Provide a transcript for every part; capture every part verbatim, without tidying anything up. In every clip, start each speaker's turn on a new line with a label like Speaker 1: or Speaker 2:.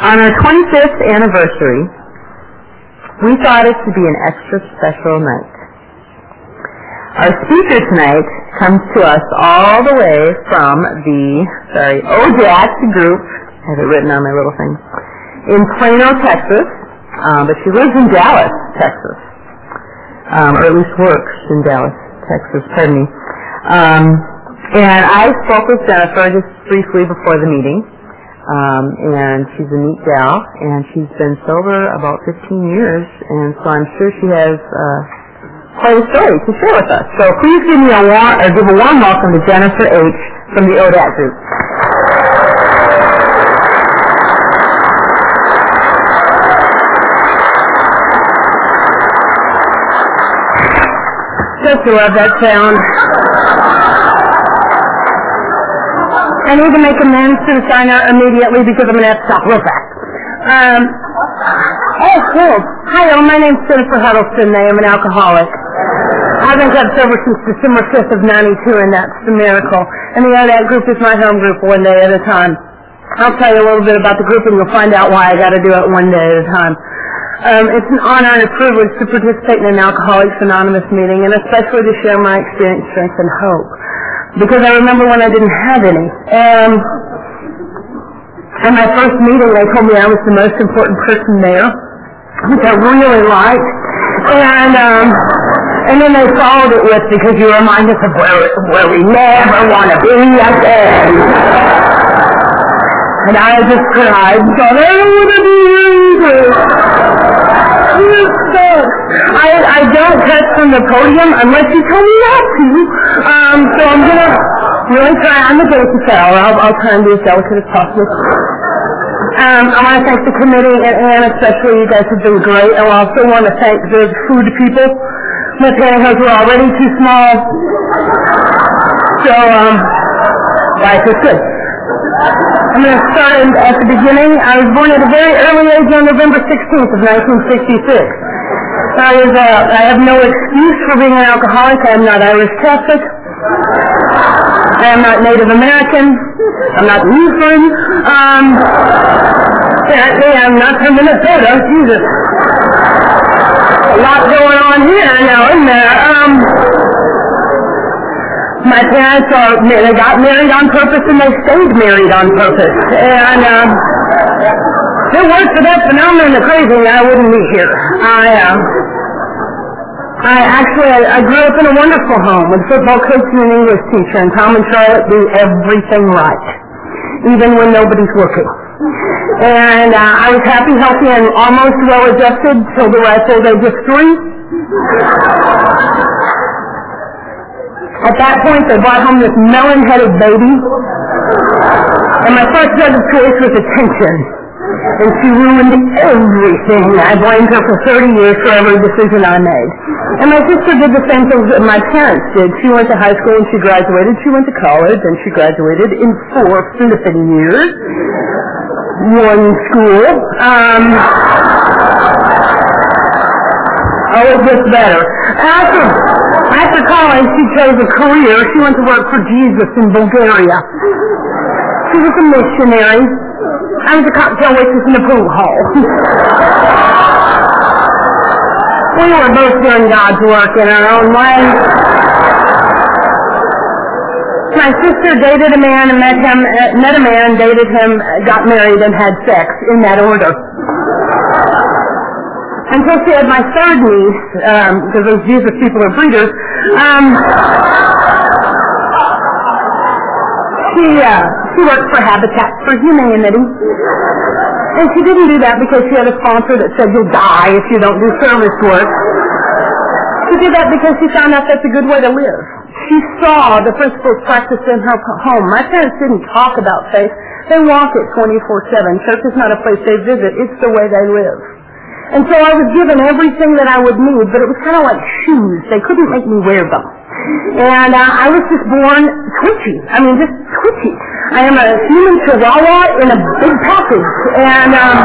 Speaker 1: On our twenty-fifth anniversary, we thought it to be an extra special night. Our speaker tonight comes to us all the way from the, sorry, O J A C group, I have it written on my little thing, in Plano, Texas, um, but she lives in Dallas, Texas, um, or at least works in Dallas, Texas, pardon me. Um, and I spoke with Jennifer just briefly before the meeting, um, and she's a neat gal, and she's been sober about fifteen years, and so I'm sure she has uh, quite a story to share with us. So please give me a warm, or give a warm welcome to Jennifer H. from the O D A C group. Just love that sound. I need to make amends to the signer immediately because I'm going to have to stop real fast. Um, oh, cool. Hi, my name's Jennifer Huddleston. I am an alcoholic. I've been kept sober since December fifth of ninety-two, and that's the miracle. And the O D A C group is my home group one day at a time. I'll tell you a little bit about the group, and you'll find out why I got to do it one day at a time. Um, it's an honor and a privilege to participate in an Alcoholics Anonymous meeting, and especially to share my experience, strength, and hope. Because I remember when I didn't have any. Um, at my first meeting, they told me I was the most important person there, which I really liked. And um, and then they followed it with, because you remind us of where, where we never want to be again. And I just cried, so I don't want to be here. I, I don't touch from the podium unless you tell me not to. Um, so I'm going to really try on the delicate hour. I'll, I'll try and be as delicate as possible. Um, I want to thank the committee, and, and especially you guys have been great. I also want to thank the food people. My pantyhose were already too small. So, um, life is good. I'm going to start at the beginning. I was born at a very early age on November sixteenth of nineteen sixty-six. I, was, uh, I have no excuse for being an alcoholic. I am not Irish Catholic. I am not Native American. I'm not Lutheran. Um, apparently I'm not from Minnesota. Jesus. A lot going on here now, isn't there? Um, my parents are, they got married on purpose and they stayed married on purpose. And, um, if it weren't for that phenomenon of crazy, I wouldn't be here. I, um, I actually, I, I grew up in a wonderful home with a football coach and an English teacher, and Tom and Charlotte do everything right, even when nobody's looking. And uh, I was happy, healthy, and almost well-adjusted till the ripe old age of three. At that point, they brought home this melon-headed baby, and my first drug of choice was attention. And she ruined everything. I blamed her for thirty years for every decision I made. And my sister did the same things that my parents did. She went to high school and she graduated. She went to college and she graduated in four flipping years. One school. Um, oh, it gets better. After, after college, she chose a career. She went to work for Jesus in Bulgaria. She was a missionary. I was a cocktail waitress in the pool hall. We were both doing God's work in our own way. My sister dated a man and met him, uh, met a man, dated him, got married, and had sex in that order. Until she had my third niece, um, because those Jesus people are breeders. Um, she, uh, she worked for Habitat for Humanity. And she didn't do that because she had a sponsor that said you'll die if you don't do service work. She did that because she found out that's a good way to live. She saw the principles practiced in her home. My parents didn't talk about faith. They walk it twenty-four seven. Church is not a place they visit. It's the way they live. And so I was given everything that I would need, but it was kind of like shoes. They couldn't make me wear them. And uh, I was just born twitchy. I mean, just twitchy. I am a human chihuahua in a big package. And um,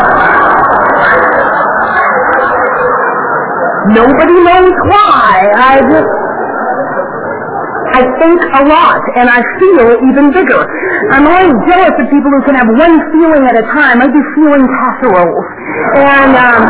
Speaker 1: nobody knows why. I just... I I think a lot, and I feel even bigger. I'm always jealous of people who can have one feeling at a time. I do feeling casseroles. And, um,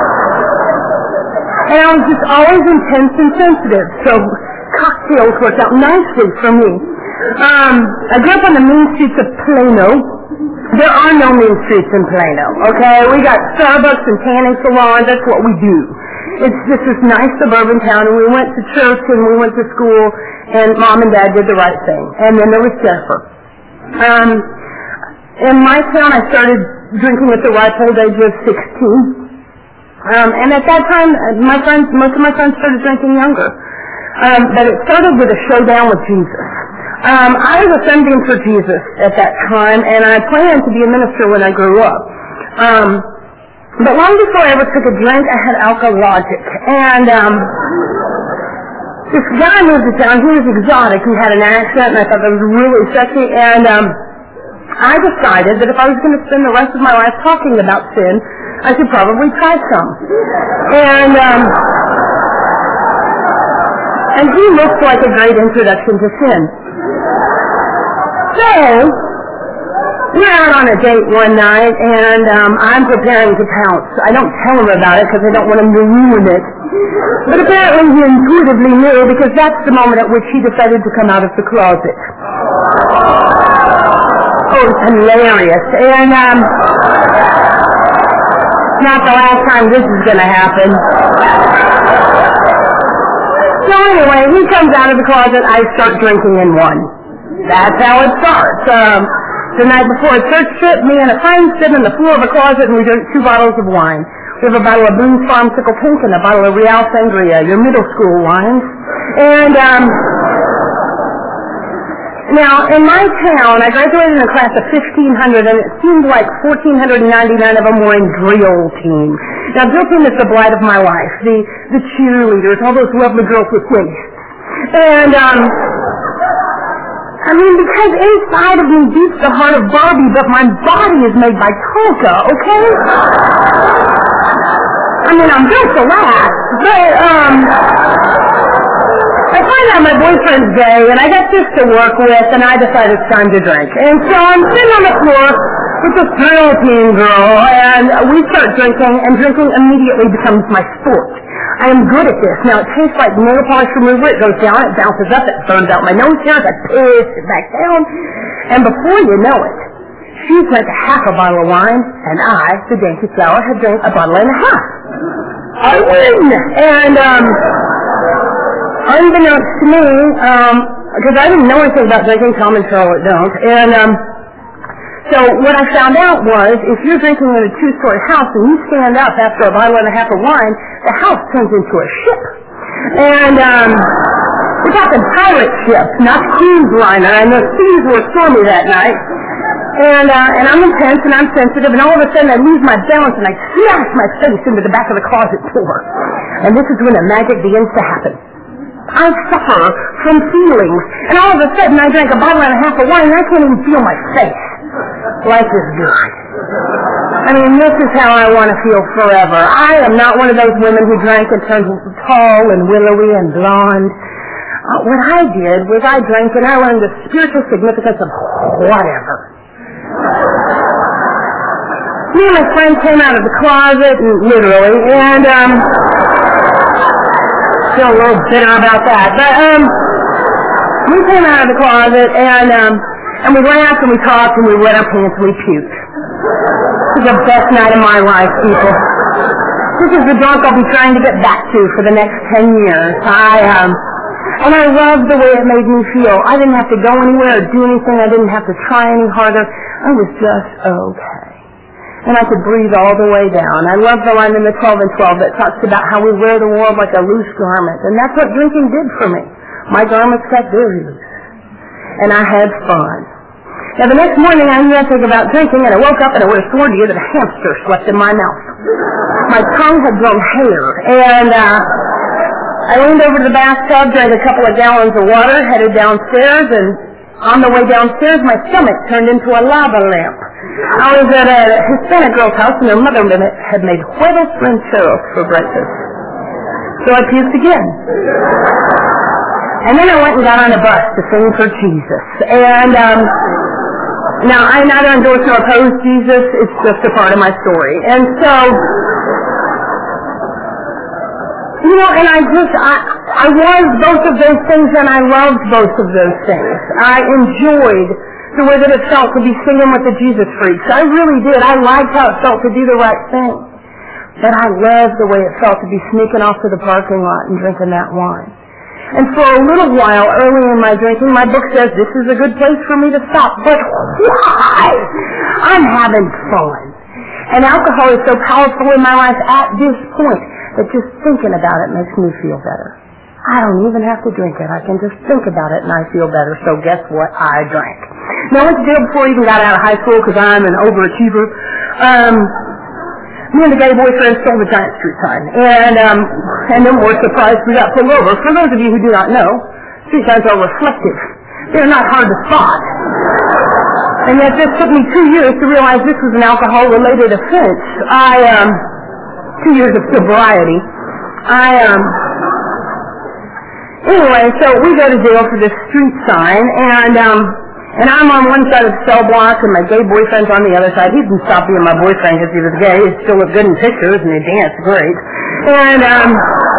Speaker 1: and I was just always intense and sensitive, so cocktails worked out nicely for me. Um, I grew up on the main streets of Plano. There are no main streets in Plano, okay? We got Starbucks and tanning salons. That's what we do. It's just this nice suburban town, and we went to church, and we went to school, and Mom and Dad did the right thing. And then there was Jennifer. Um, in my town, I started drinking at the ripe old age of sixteen. Um, and at that time, my friends, most of my friends started drinking younger. Um, but it started with a showdown with Jesus. Um, I was ascending for Jesus at that time, and I planned to be a minister when I grew up. Um, but long before I ever took a drink, I had Alkalogic. And um, this guy moved to town. He was exotic. He had an accent, and I thought that was really sexy. And um, I decided that if I was going to spend the rest of my life talking about sin, I should probably try some. And um, and he looked like a great introduction to sin. So, we're out on a date one night, and um, I'm preparing to pounce. I don't tell him about it because I don't want him to ruin it. But apparently he intuitively knew, because that's the moment at which he decided to come out of the closet. Oh, it's hilarious. And, um, not the last time this is going to happen. So anyway, he comes out of the closet, I start drinking in one. That's how it starts. Um, the night before a church trip, me and a friend sit on the floor of a closet and we drink two bottles of wine. We have a bottle of Boone's Farm Pickle Pink and a bottle of Real Sangria, your middle school wines. And, um, now, in my town, I graduated in a class of fifteen hundred, and it seemed like one thousand four hundred ninety-nine of them were in drill team. Now, drill team is the blight of my life. The, the cheerleaders, all those lovely girls with waists. And, um... I mean, because inside of me beats the heart of Barbie, but my body is made by Tonka, okay? I mean, I'm built to last, but, um... I find out my boyfriend's gay, and I got this to work with, and I decide it's time to drink. And so I'm sitting on the floor with this drill team girl, and we start drinking, and drinking immediately becomes my sport. I am good at this. Now, it tastes like nail polish remover. It goes down, it bounces up, it burns out my nose hairs, I piss it back down. And before you know it, she's drank a half a bottle of wine, and I, the dainty flower, had drank a bottle and a half. I win! And, um, unbeknownst to me, um, because I didn't know anything about drinking, Tom and Charlotte don't, and, um, so what I found out was, if you're drinking in a two-story house and you stand up after a bottle and a half of wine, the house turns into a ship. And um, we're talking pirate ship, not cruise liner, and the seas were stormy that night. And uh, and I'm intense and I'm sensitive, and all of a sudden I lose my balance and I smash my face into the back of the closet door. And this is when the magic begins to happen. I suffer from feelings, and all of a sudden I drank a bottle and a half of wine and I can't even feel my face. Life is good. I mean, this is how I want to feel forever. I am not one of those women who drank and turned tall and willowy and blonde. Uh, what I did was I drank and I learned the spiritual significance of whatever. Me and my friend came out of the closet, and literally, and um, still a little bitter about that. But um, we came out of the closet and um. And we laughed and we talked and we wet our pants and we puked. This is the best night of my life, people. This is the drunk I'll be trying to get back to for the next ten years. I, um, and I loved the way it made me feel. I didn't have to go anywhere or do anything. I didn't have to try any harder. I was just okay. And I could breathe all the way down. I love the line in the twelve and twelve that talks about how we wear the world like a loose garment. And that's what drinking did for me. My garments got very loose. And I had fun. Now, the next morning, I knew nothing about drinking, and I woke up and I would have sworn to you that a hamster slept in my mouth. My tongue had grown hair, and uh, I leaned over to the bathtub, drank a couple of gallons of water, headed downstairs, and on the way downstairs, my stomach turned into a lava lamp. I was at a Hispanic girl's house, and her mother had made huevos rancheros for breakfast. So I puked again. And then I went and got on a bus to sing for Jesus. And um, now, I neither endorse nor oppose Jesus. It's just a part of my story. And so, you know, and I just, I, I was both of those things, and I loved both of those things. I enjoyed the way that it felt to be singing with the Jesus freaks. I really did. I liked how it felt to do the right thing. But I loved the way it felt to be sneaking off to the parking lot and drinking that wine. And for a little while, early in my drinking, my book says this is a good place for me to stop. But why? I'm having fun. And alcohol is so powerful in my life at this point that just thinking about it makes me feel better. I don't even have to drink it. I can just think about it and I feel better. So guess what? I drank. Now, I went to jail before I even got out of high school because I'm an overachiever. Um... Me and the gay boyfriend stole the giant street sign. And, um, and then we're surprised we got pulled over. For those of you who do not know, street signs are reflective. They're not hard to spot. And yet this took me two years to realize this was an alcohol-related offense. I, um, two years of sobriety. I, um, anyway, so we go to jail for this street sign, and, um, And I'm on one side of the cell block, and my gay boyfriend's on the other side. He didn't stop being my boyfriend because he was gay. He still looked good in pictures, and he danced great. And, um,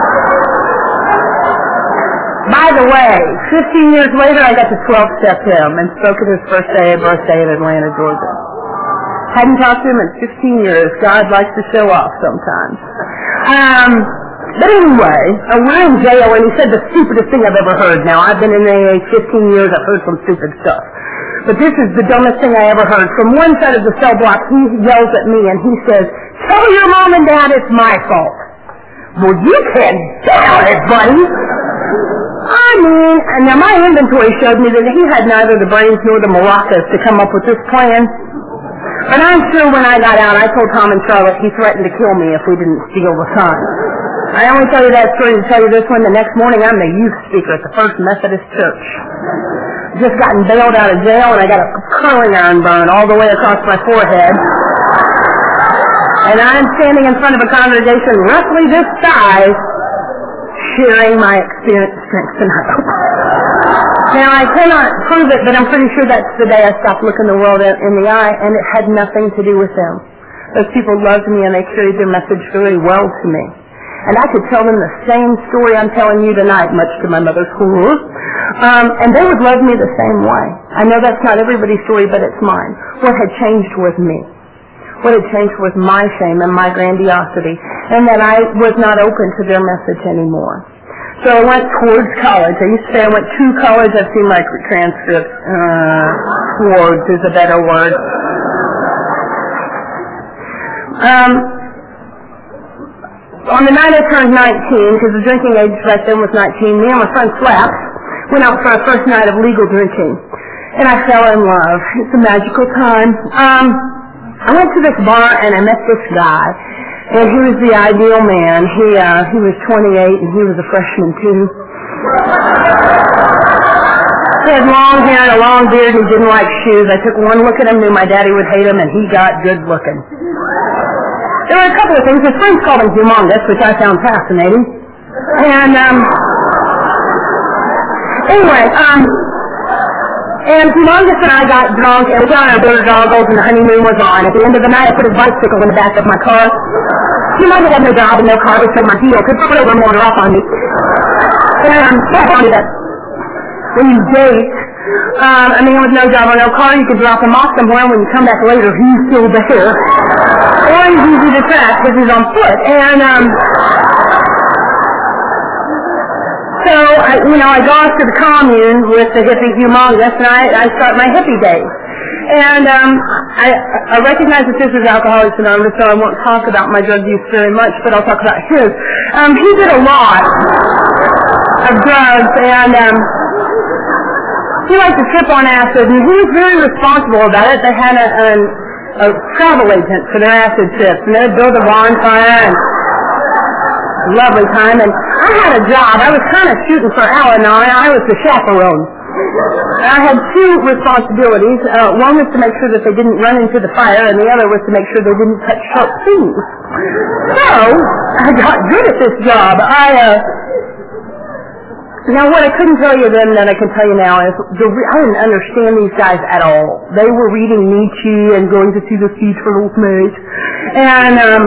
Speaker 1: by the way, fifteen years later, I got to twelve-step him and spoke at his first day birthday in Atlanta, Georgia. Hadn't talked to him in fifteen years. God likes to show off sometimes. Um... But anyway, uh, we're in jail, and he said the stupidest thing I've ever heard. Now, I've been in A A fifteen years. I've heard some stupid stuff. But this is the dumbest thing I ever heard. From one side of the cell block, he yells at me, and he says, "Tell your mom and dad it's my fault." Well, you can doubt it, buddy. I mean, and now my inventory showed me that he had neither the brains nor the maracas to come up with this plan. But I'm sure when I got out, I told Tom and Charlotte he threatened to kill me if we didn't steal the sign. I only tell you that story to tell you this one. The next morning, I'm the youth speaker at the First Methodist Church. Just gotten bailed out of jail, and I got a curling iron burn all the way across my forehead. And I'm standing in front of a congregation roughly this size, sharing my experience, strength, and hope. Now, I cannot prove it, but I'm pretty sure that's the day I stopped looking the world in the eye, and it had nothing to do with them. Those people loved me, and they carried their message very well to me. And I could tell them the same story I'm telling you tonight, much to my mother's horror. Um, and they would love me the same way. I know that's not everybody's story, but it's mine. What had changed was me. What had changed was my shame and my grandiosity, and that I was not open to their message anymore. So I went towards college. I used to say I went to college. I've seen my transcripts. Uh, towards is a better word. Um... On the night I turned nineteen, because the drinking age back then was nineteen, me and my friend Slaps went out for our first night of legal drinking. And I fell in love. It's a magical time. Um, I went to this bar and I met this guy. And he was the ideal man. He, uh, he was twenty-eight and he was a freshman too. He had long hair and a long beard and he didn't like shoes. I took one look at him, knew my daddy would hate him, and he got good looking. There were a couple of things. His friends called him humongous, which I found fascinating. And, um, anyway, um, and humongous and I got drunk, and we got on our bird goggles, and the honeymoon was on. At the end of the night, I put his bicycle in the back of my car. Humongous had no job and no car, which said my deal could put over more off on me. And, um, that's funny that when you date, um, a man with no job or no car, you could drop him off somewhere, and when you come back later, he's still there. Or he's easy to track because he's on foot. And, um, so, I, you know, I go off to the commune with the hippie humongous, and I, I start my hippie days. And, um, I, I recognize that this is Alcoholics Anonymous, so I won't talk about my drug use very much, but I'll talk about his. Um, he did a lot of drugs, and, um, he liked to trip on acid, and he was very responsible about it. They had a, a, a travel agent for their acid trips, and they would build a bonfire, and lovely time. And I had a job. I was kind of shooting for Al-Anon. I was the chaperone. I had two responsibilities. Uh, one was to make sure that they didn't run into the fire, and the other was to make sure they didn't touch sharp things. So, I got good at this job. I, uh, Now, what I couldn't tell you then that I can tell you now is the re- I didn't understand these guys at all. They were reading Nietzsche and going to see the sea turtles mate. And, um,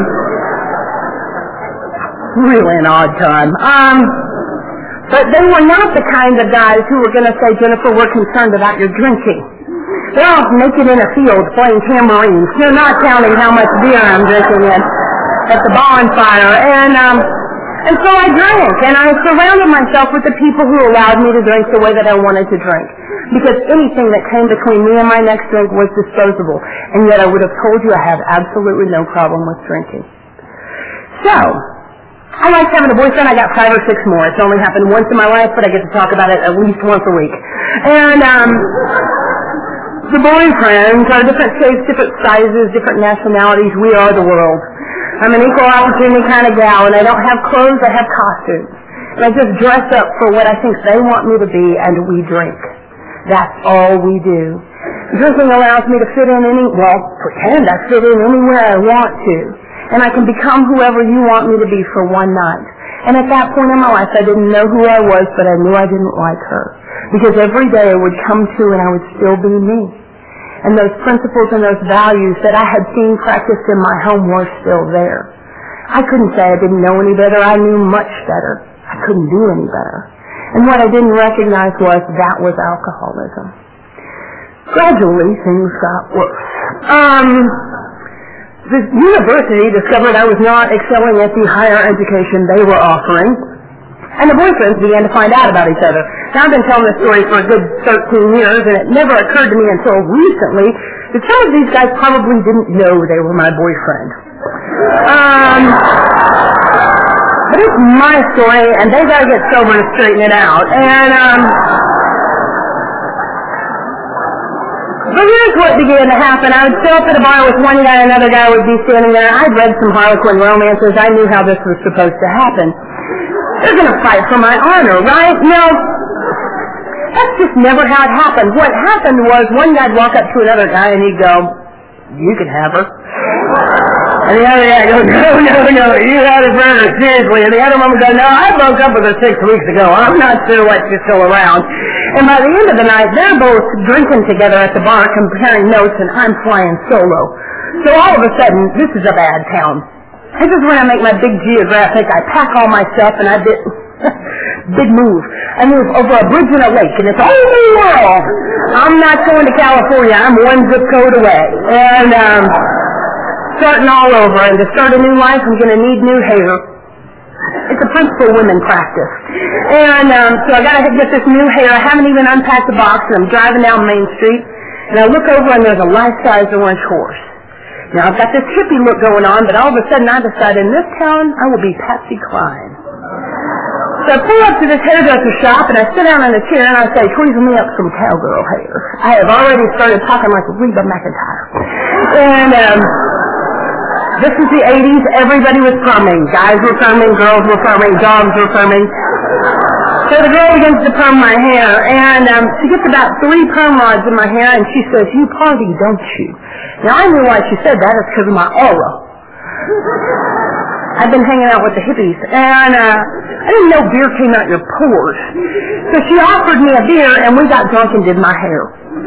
Speaker 1: really an odd time. Um, but they were not the kind of guys who were going to say, Jennifer, we're concerned about your drinking. They're off naked in a field playing tambourines. They're not counting how much beer I'm drinking in at the bonfire. And, um, And so I drank, and I surrounded myself with the people who allowed me to drink the way that I wanted to drink. Because anything that came between me and my next drink was disposable. And yet I would have told you I have absolutely no problem with drinking. So, I like having a boyfriend. I got five or six more. It's only happened once in my life, but I get to talk about it at least once a week. And, um, the boyfriends are different shapes, different sizes, different nationalities. We are the world. I'm an equal opportunity kind of gal, and I don't have clothes, I have costumes. And I just dress up for what I think they want me to be, and we drink. That's all we do. Drinking allows me to fit in any, well, pretend I fit in anywhere I want to. And I can become whoever you want me to be for one night. And at that point in my life, I didn't know who I was, but I knew I didn't like her. Because every day I would come to and I would still be me. And those principles and those values that I had seen practiced in my home were still there. I couldn't say I didn't know any better. I knew much better. I couldn't do any better. And what I didn't recognize was that was alcoholism. Gradually, things got worse. Um, the university discovered I was not excelling at the higher education they were offering. And the boyfriends began to find out about each other. Now, I've been telling this story for a good thirteen years, and it never occurred to me until recently that some of these guys probably didn't know they were my boyfriend. Um, but it's my story, and they got to get sober to straighten it out. And, um, but here's what began to happen. I would show up at a bar with one guy, another guy would be standing there. I'd read some Harlequin romances. I knew how this was supposed to happen. They're going to fight for my honor, right? No. That's just never how it happened. What happened was one guy'd walk up to another guy and he'd go, you can have her. And the other guy goes, no, no, no, you had it for her, seriously. And the other one would go, no, I broke up with her six weeks ago. I'm not sure why she's still around. And by the end of the night, they're both drinking together at the bar, comparing notes, and I'm flying solo. So all of a sudden, this is a bad town. This is when I make my big geographic. I pack all my stuff, and I did big move. I move over a bridge and a lake, and it's all over the world. I'm not going to California. I'm one zip code away. And um, starting all over. And to start a new life, I'm going to need new hair. It's a principle women practice. And um, so I got to get this new hair. I haven't even unpacked the box, and I'm driving down Main Street, and I look over, and there's a life-size orange horse. Now, I've got this hippie look going on, but all of a sudden I decide in this town I will be Patsy Cline. So I pull up to this hairdresser shop, and I sit down in a chair, and I say, tweezle me up some cowgirl hair. I have already started talking like Reba McEntire. And um, this is the eighties. Everybody was perming. Guys were perming, girls were perming, dogs were perming. So the girl begins to perm my hair, and um, she gets about three perm rods in my hair, and she says, you party, don't you? Now, I knew why she said that. It's because of my aura. I've been hanging out with the hippies, and uh, I didn't know beer came out your pores. So she offered me a beer, and we got drunk and did my hair.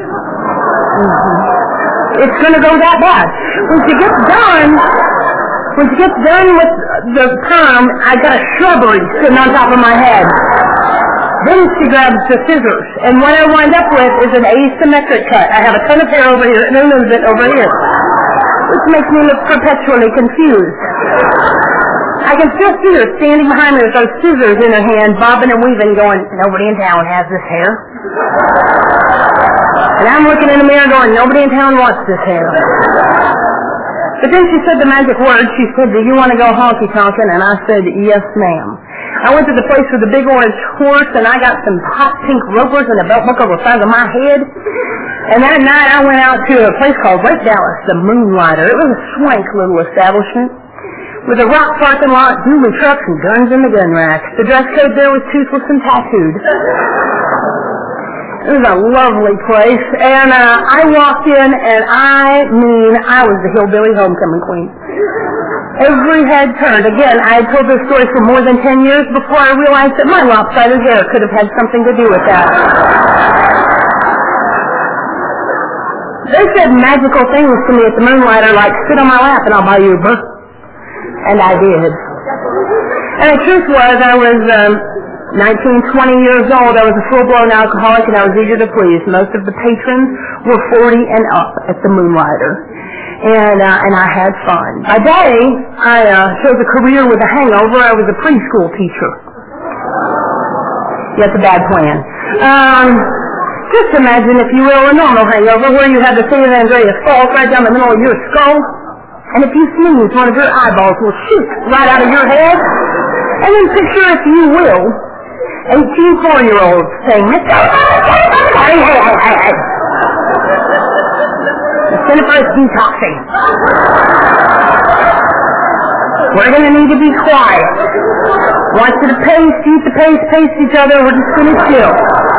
Speaker 1: Mm-hmm. It's going to go that bad. When she gets done, when she gets done with the perm, I got a shrubbery sitting on top of my head. Then she grabs the scissors, and what I wind up with is an asymmetric cut. I have a ton of hair over here and a little bit over here, which makes me look perpetually confused. I can still see her standing behind me with those scissors in her hand, bobbing and weaving, going, nobody in town has this hair. And I'm looking in the mirror going, nobody in town wants this hair. But then she said the magic word. She said, do you want to go honky-tonkin'? And I said, yes, ma'am. I went to the place with the big orange horse, and I got some hot pink ropers and a belt buckle the size of my head. And that night I went out to a place called Lake Dallas, the Moonlighter. It was a swank little establishment with a rock parking lot, dually trucks, and guns in the gun rack. The dress code there was toothless and tattooed. It was a lovely place. And uh, I walked in, and I mean, I was the hillbilly homecoming queen. Every head turned. Again, I had told this story for more than ten years before I realized that my lopsided hair could have had something to do with that. They said magical things to me at the Moonlighter, like, sit on my lap and I'll buy you a book. And I did. And the truth was, I was um, nineteen, twenty years old. I was a full-blown alcoholic and I was eager to please. Most of the patrons were forty and up at the Moonlighter. And uh, and I had fun. By day, I uh, chose a career with a hangover. I was a preschool teacher. That's a bad plan. Um, just imagine, if you will, a normal hangover where you have the San Andreas Fault right down the middle of your skull, and if you sneeze, one of your eyeballs will shoot right out of your head. And then picture, if you will, eighteen four-year-olds saying, Mister Hey, hey, hey, hey, hey. The Jennifer is detoxing. We're going to need to be quiet. Want you to pace, eat the pace, pace each other. We're just going to chill.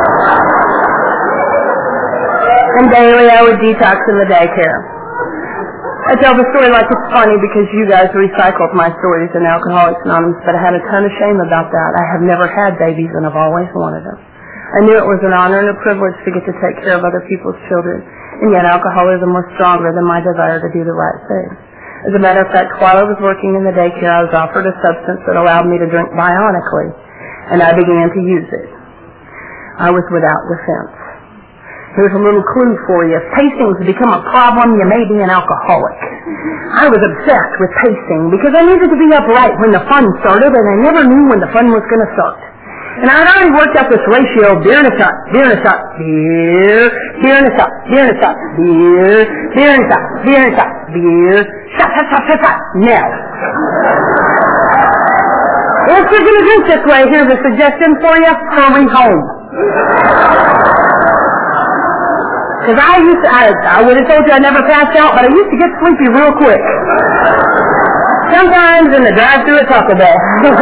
Speaker 1: And daily I would detox in the daycare. I tell the story like it's funny because you guys recycled my stories in Alcoholics Anonymous, but I had a ton of shame about that. I have never had babies and I've always wanted them. I knew it was an honor and a privilege to get to take care of other people's children. And yet alcoholism was stronger than my desire to do the right thing. As a matter of fact, while I was working in the daycare, I was offered a substance that allowed me to drink bionically, and I began to use it. I was without defense. Here's a little clue for you. If pacing's become a problem, you may be an alcoholic. I was obsessed with pacing because I needed to be upright when the fun started, and I never knew when the fun was going to start. And I had already worked out this ratio of beer and a shot, beer and a shot, beer, beer and a shot, beer and a shot, beer, beer and a shot, beer and a shot, beer, shot, shot, shot, shot, shot. Now, if you're going to drink this way, here's a suggestion for you. Hurry home. Because I used to, I, I would have told you I never passed out, but I used to get sleepy real quick. Sometimes in the drive-thru at Taco Bell.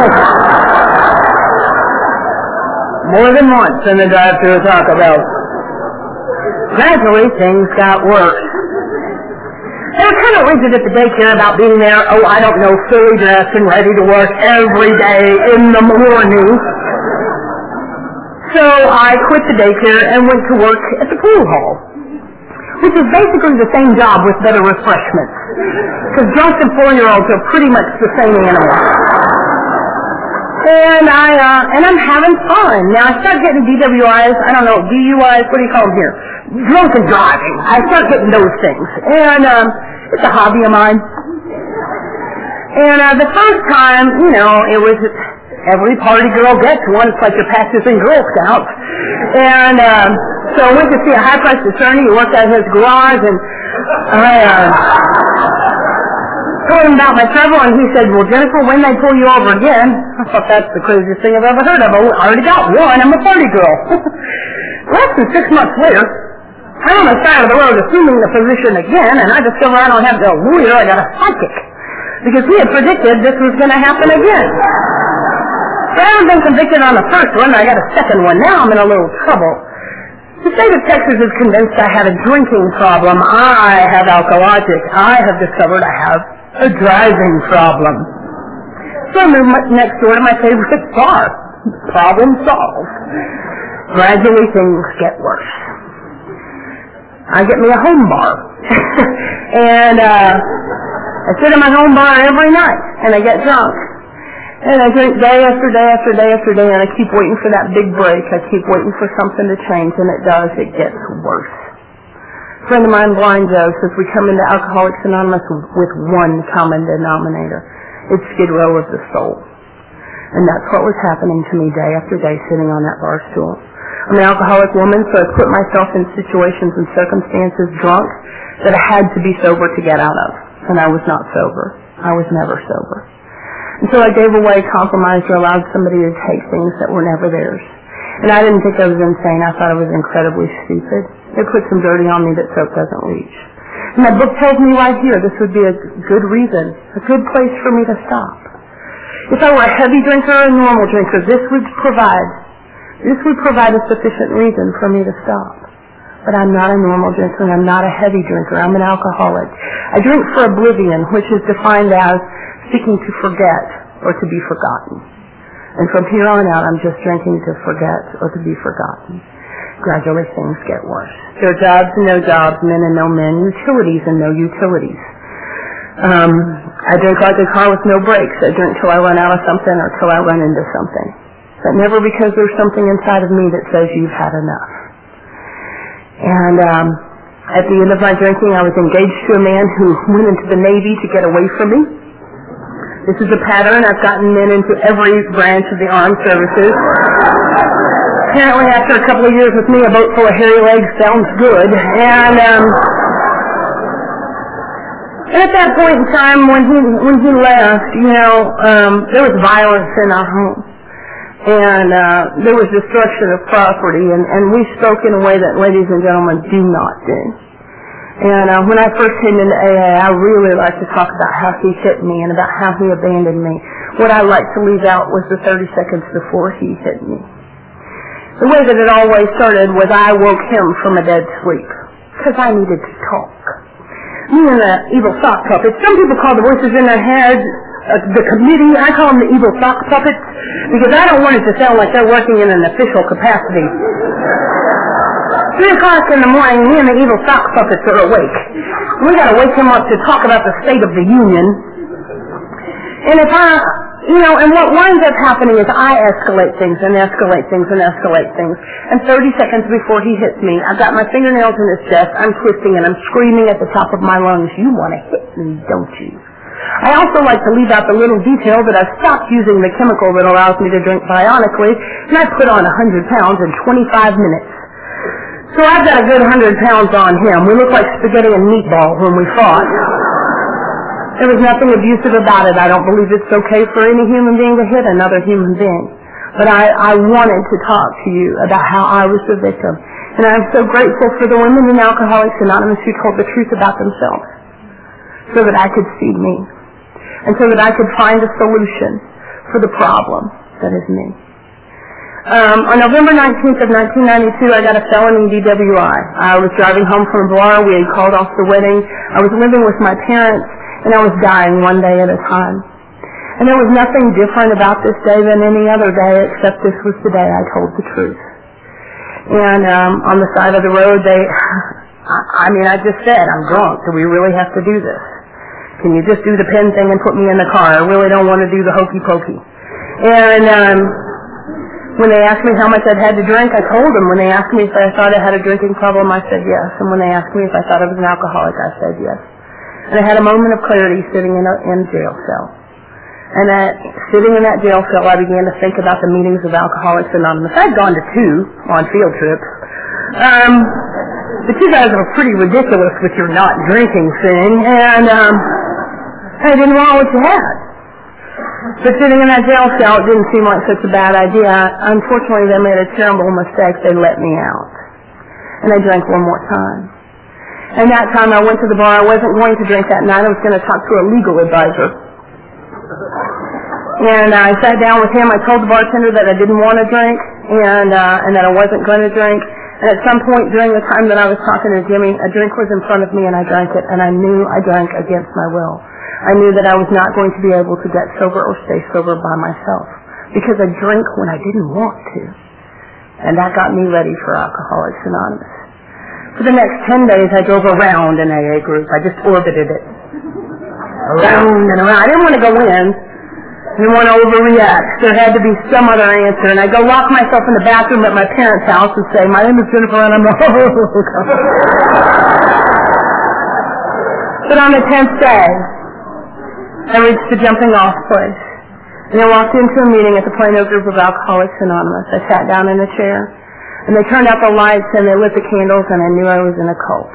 Speaker 1: More than once in the drive-thru at Taco Bell. Gradually, things got worse. They were kind of rigid at the daycare about being there, oh, I don't know, fully dressed and ready to work every day in the morning. So I quit the daycare and went to work at the pool hall, which is basically the same job with better refreshments. Because drunks and four-year-olds are pretty much the same animal. And I, uh, and I'm having fun. Now I start getting D W Is, I don't know, D U Is, what do you call them here? Drunken driving. I start getting those things. And, um, it's a hobby of mine. And, uh, the first time, you know, it was every party girl gets one. It's like your practicing Girl Scouts. And, um, so I went to see a high-priced attorney who worked at his garage, and I, uh, told him about my trouble, and he said, well, Jennifer, when they pull you over again, I thought that's the craziest thing I've ever heard of. I already got one. I'm a party girl. Less than six months later, I'm on the side of the road assuming the position again, and I discover I don't have a lawyer, I got a psychic. Because he had predicted this was going to happen again. So I haven't been convicted on the first one, I got a second one. Now I'm in a little trouble. The state of Texas is convinced I have a drinking problem. I have alkalogic. I have discovered I have a driving problem. So I moved next door to my favorite bar. Problem solved. Gradually things get worse. I get me a home bar. and uh, I sit in my home bar every night and I get drunk. And I drink day after day after day after day, and I keep waiting for that big break. I keep waiting for something to change, and it does. It gets worse. A friend of mine, Blind Joe, says we come into Alcoholics Anonymous with one common denominator. It's Skid Row of the soul. And that's what was happening to me day after day sitting on that bar stool. I'm an alcoholic woman, so I put myself in situations and circumstances drunk that I had to be sober to get out of. And I was not sober. I was never sober. Until I gave away, compromised, or allowed somebody to take things that were never theirs. And I didn't think I was insane. I thought I was incredibly stupid. They put some dirty on me that soap doesn't reach. And my book tells me right here this would be a good reason, a good place for me to stop. If I were a heavy drinker or a normal drinker, this would provide, this would provide a sufficient reason for me to stop. but I'm not a normal drinker, and I'm not a heavy drinker. I'm an alcoholic. I drink for oblivion, which is defined as seeking to forget or to be forgotten. And from here on out, I'm just drinking to forget or to be forgotten. Gradually, things get worse. There are jobs and no jobs, men and no men, utilities and no utilities. Um, I drink like a car with no brakes. I drink till I run out of something or till I run into something. But never because there's something inside of me that says you've had enough. And um, at the end of my drinking, I was engaged to a man who went into the Navy to get away from me. This is a pattern. I've gotten men into every branch of the armed services. Apparently, after a couple of years with me, a boat full of hairy legs sounds good. And um, at that point in time, when he when he left, you know, um, there was violence in our home. And uh, there was destruction of property, and, and we spoke in a way that ladies and gentlemen do not do. And uh, when I first came into A A, I really liked to talk about how he hit me and about how he abandoned me. What I liked to leave out was the thirty seconds before he hit me. The way that it always started was I woke him from a dead sleep, because I needed to talk. Me and the evil sock puppets, some people call the voices in their head Uh, the committee, I call them the evil sock puppets, because I don't want it to sound like they're working in an official capacity. Three o'clock in the morning, me and the evil sock puppets are awake. We gotta wake him up to talk about the State of the Union. And if I, you know, and what winds up happening is I escalate things and escalate things and escalate things. And thirty seconds before he hits me, I've got my fingernails in his chest, I'm twisting and I'm screaming at the top of my lungs, you wanna hit me, don't you? I also like to leave out the little detail that I've stopped using the chemical that allows me to drink bionically, and I put on one hundred pounds in twenty-five minutes. So I've got a good one hundred pounds on him. We look like spaghetti and meatballs when we fought. There was nothing abusive about it. I don't believe it's okay for any human being to hit another human being. But I, I wanted to talk to you about how I was the victim. And I'm so grateful for the women in Alcoholics Anonymous who told the truth about themselves so that I could see me. And so that I could find a solution for the problem that is me. Um, on November nineteenth of nineteen ninety-two, I got a felony D W I. I was driving home from a bar. We had called off the wedding. I was living with my parents, and I was dying one day at a time. And there was nothing different about this day than any other day, except this was the day I told the truth. And um, on the side of the road, they, I mean, I just said, I'm drunk. Do we really have to do this? Can you just do the pen thing and put me in the car? I really don't want to do the hokey pokey. And um, when they asked me how much I'd had to drink, I told them. When they asked me if I thought I had a drinking problem, I said yes. And when they asked me if I thought I was an alcoholic, I said yes. And I had a moment of clarity sitting in a in jail cell. And that, sitting in that jail cell, I began to think about the meetings of Alcoholics Anonymous. I'd gone to two on field trips. Um, but you guys were pretty ridiculous with your not drinking thing. And um, I didn't want what you had. But sitting in that jail cell, it didn't seem like such a bad idea. Unfortunately, they made a terrible mistake. They let me out. And I drank one more time. And that time I went to the bar. I wasn't going to drink that night. I was going to talk to a legal advisor. And I sat down with him. I told the bartender that I didn't want to drink and uh, and that I wasn't going to drink. And at some point during the time that I was talking to Jimmy, a drink was in front of me and I drank it. And I knew I drank against my will. I knew that I was not going to be able to get sober or stay sober by myself because I drank when I didn't want to. And that got me ready for Alcoholics Anonymous. For the next ten days, I drove around an A A group. I just orbited it. Around and around. I didn't want to go in. I didn't want to overreact. There had to be some other answer. And I'd go lock myself in the bathroom at my parents' house and say, my name is Jennifer and I'm a But on the tenth day, I reached the jumping off place. And I walked into a meeting at the Plano group of Alcoholics Anonymous. I sat down in a chair. And they turned out the lights and they lit the candles and I knew I was in a cult.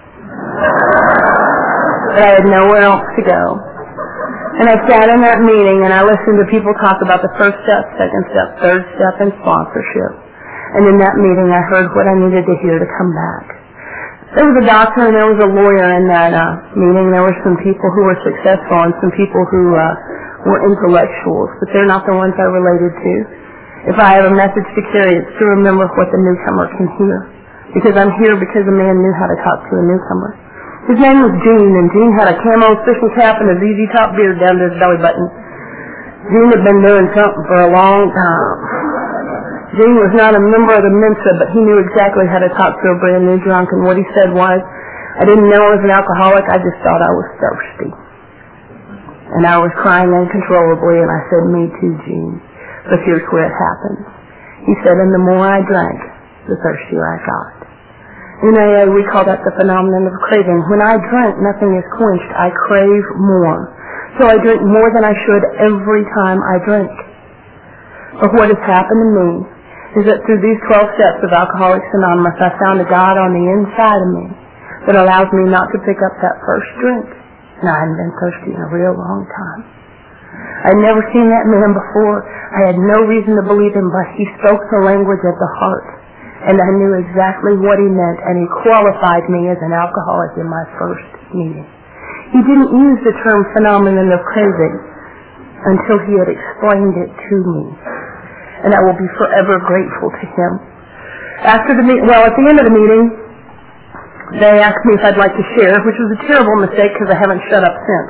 Speaker 1: But I had nowhere else to go. And I sat in that meeting and I listened to people talk about the first step, second step, third step, and sponsorship. And in that meeting I heard what I needed to hear to come back. There was a doctor and there was a lawyer in that uh, meeting. There were some people who were successful and some people who uh, were intellectuals, but they're not the ones I related to. If I have a message to carry, it's to remember what the newcomer can hear. because I'm here because a man knew how to talk to a newcomer. His name was Gene, and Gene had a camo fishing cap and a Z Z top beard down to his belly button. Gene had been doing something for a long time. Gene was not a member of the Mensa, but he knew exactly how to talk to a brand new drunk, and what he said was, I didn't know I was an alcoholic, I just thought I was thirsty. And I was crying uncontrollably, and I said, me too, Gene. But here's where it happened. He said, and the more I drank, the thirstier I got. In A A, we call that the phenomenon of craving. When I drink, nothing is quenched. I crave more. So I drink more than I should every time I drink. But what has happened to me is that through these twelve steps of Alcoholics Anonymous, I found a God on the inside of me that allows me not to pick up that first drink. And I hadn't been thirsty in a real long time. I'd never seen that man before. I had no reason to believe him, but he spoke the language of the heart. And I knew exactly what he meant, and he qualified me as an alcoholic in my first meeting. He didn't use the term phenomenon of craving until he had explained it to me. And I will be forever grateful to him. After the meeting, well, at the end of the meeting, they asked me if I'd like to share, which was a terrible mistake because I haven't shut up since.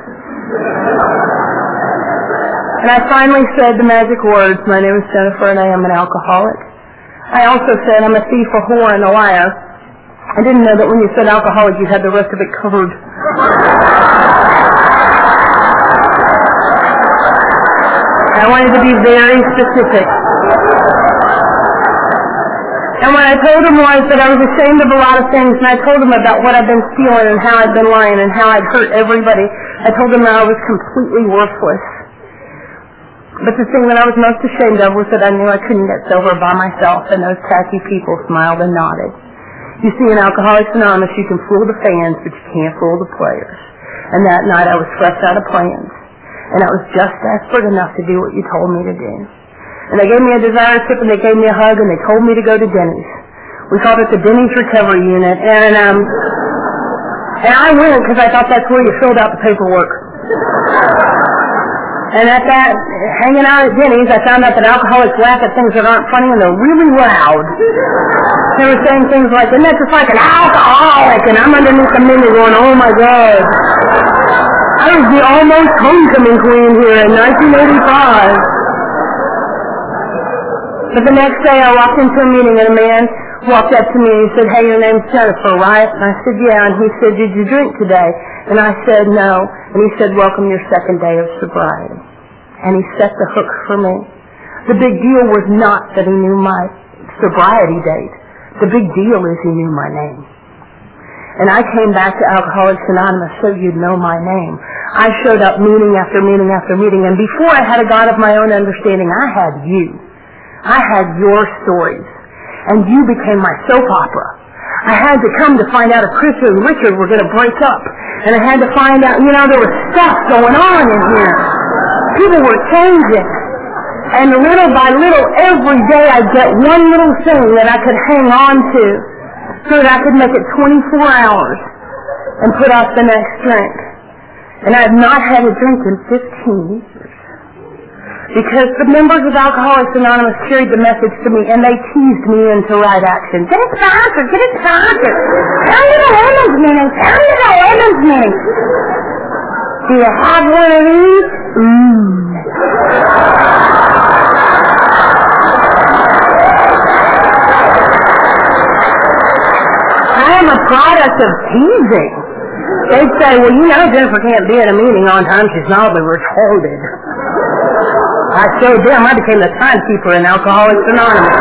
Speaker 1: And I finally said the magic words, my name is Jennifer and I am an alcoholic. I also said I'm a thief, a whore, and a liar. I didn't know that when you said alcoholic you had the rest of it covered. I wanted to be very specific. And what I told him was that I was ashamed of a lot of things, and I told him about what I'd been stealing and how I'd been lying and how I'd hurt everybody. I told him that I was completely worthless. But the thing that I was most ashamed of was that I knew I couldn't get sober by myself, and those tacky people smiled and nodded. You see, in Alcoholics Anonymous, you can fool the fans, but you can't fool the players. And that night I was fresh out of plans, and I was just desperate enough to do what you told me to do. And they gave me a desire sip, and they gave me a hug, and they told me to go to Denny's. We called it the Denny's Recovery Unit, and um, and I went because I thought that's where you filled out the paperwork. And at that, hanging out at Denny's, I found out that alcoholics laugh at things that aren't funny, and they're really loud. They were saying things like, isn't that just like an alcoholic? And I'm underneath the menu going, oh my God. I was the almost homecoming queen here in nineteen eighty-five. But the next day I walked into a meeting and a man walked up to me and he said, hey, your name's Jennifer, right? And I said, yeah. And he said, did you drink today? And I said, no. And he said, welcome your second day of sobriety. And he set the hook for me. The big deal was not that he knew my sobriety date. The big deal is he knew my name. And I came back to Alcoholics Anonymous so you'd know my name. I showed up meeting after meeting after meeting, and before I had a God of my own understanding, I had you. I had your stories, and you became my soap opera. I had to come to find out if Chris and Richard were going to break up, and I had to find out, you know, there was stuff going on in here. People were changing, and little by little, every day I'd get one little thing that I could hang on to so that I could make it twenty-four hours and put off the next drink. And I've not had a drink in fifteen years. Because the members of Alcoholics Anonymous carried the message to me, and they teased me into right action. Get it sponsored, get it sponsored. Come to the women's meeting, come to the women's meeting. Do you have one of these? Mmm. I am a product of teasing. They'd say, well, you know Jennifer can't be at a meeting on time, she's probably retarded. I showed them. I became the timekeeper in Alcoholics Anonymous.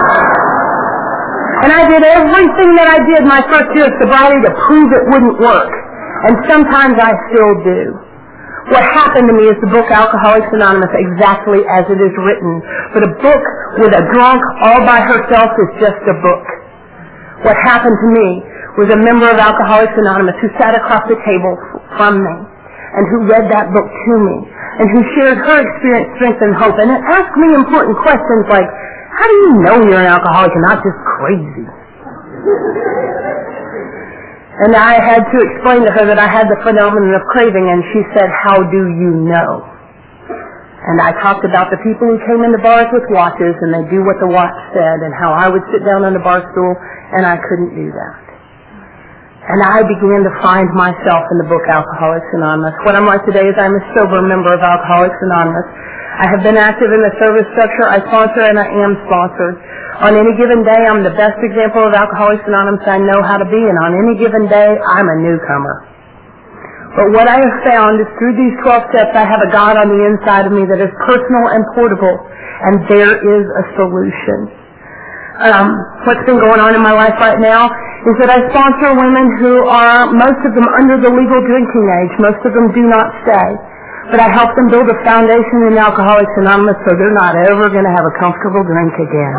Speaker 1: And I did everything that I did my first year of sobriety to prove it wouldn't work. And sometimes I still do. What happened to me is the book Alcoholics Anonymous exactly as it is written. But a book with a drunk all by herself is just a book. What happened to me was a member of Alcoholics Anonymous who sat across the table from me and who read that book to me, and who shared her experience, strength, and hope, and it asked me important questions like, how do you know you're an alcoholic and not just crazy? And I had to explain to her that I had the phenomenon of craving, and she said, how do you know? And I talked about the people who came into bars with watches and they do what the watch said, and how I would sit down on the bar stool and I couldn't do that. And I began to find myself in the book Alcoholics Anonymous. What I'm like today is I'm a sober member of Alcoholics Anonymous. I have been active in the service structure. I sponsor and I am sponsored. On any given day, I'm the best example of Alcoholics Anonymous I know how to be, and on any given day, I'm a newcomer. But what I have found is through these twelve steps, I have a God on the inside of me that is personal and portable, and there is a solution. Um, what's been going on in my life right now is that I sponsor women who are, most of them under the legal drinking age. Most of them do not stay. But I help them build a foundation in Alcoholics Anonymous so they're not ever going to have a comfortable drink again.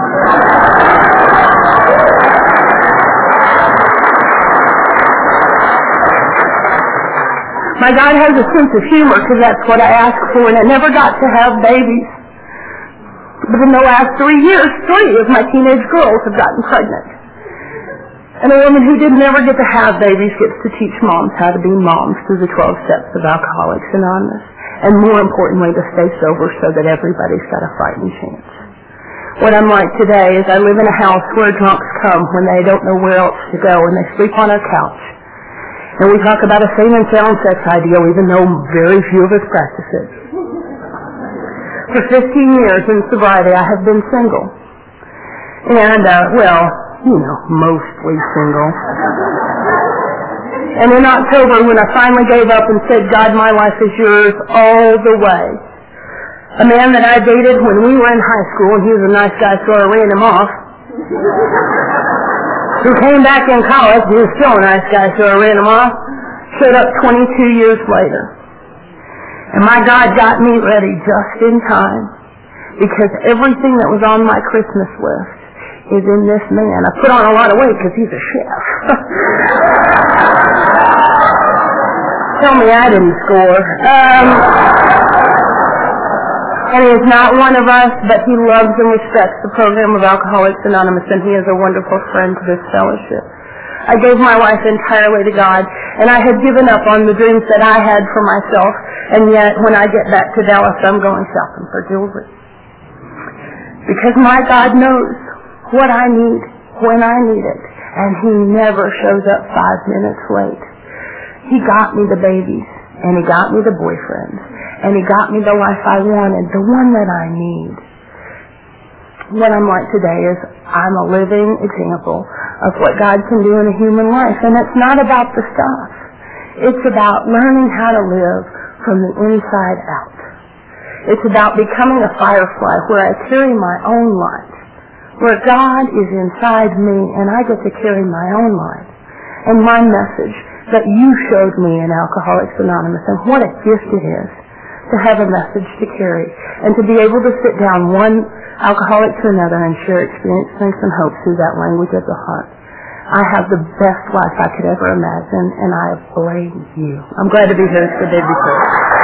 Speaker 1: My God has a sense of humor because that's what I asked for, and I never got to have babies. But in the last three years, three of my teenage girls have gotten pregnant. And a woman who did never get to have babies gets to teach moms how to be moms through the twelve steps of Alcoholics Anonymous. And more importantly, to stay sober so that everybody's got a fighting chance. What I'm like today is I live in a house where drunks come when they don't know where else to go, and they sleep on our couch. And we talk about a sane and sound sex ideal, even though very few of us practice it. For fifteen years in sobriety, I have been single. And, uh, well, you know, mostly single. And in October, when I finally gave up and said, God, my life is yours all the way, a man that I dated when we were in high school, and he was a nice guy, so I ran him off, who came back in college, he was still a nice guy, so I ran him off, showed up twenty-two years later. And my God got me ready just in time, because everything that was on my Christmas list is in this man. I put on a lot of weight because he's a chef. Tell me I didn't score. Um, and he is not one of us, but he loves and respects the program of Alcoholics Anonymous, and he is a wonderful friend to this fellowship. I gave my life entirely to God, and I had given up on the dreams that I had for myself, and yet when I get back to Dallas, I'm going shopping for jewelry. Because my God knows what I need when I need it, and he never shows up five minutes late. He got me the babies, and he got me the boyfriends, and he got me the life I wanted, the one that I need. What I'm like today is I'm a living example of what God can do in a human life, and it's not about the stuff. It's about learning how to live from the inside out. It's about becoming a firefly where I carry my own light, where God is inside me and I get to carry my own light. And my message that you showed me in Alcoholics Anonymous, and what a gift it is to have a message to carry and to be able to sit down one alcoholic to another and share experience, strength, and hope through that language of the heart. I have the best life I could ever imagine, and I blame you. I'm glad to be here today before.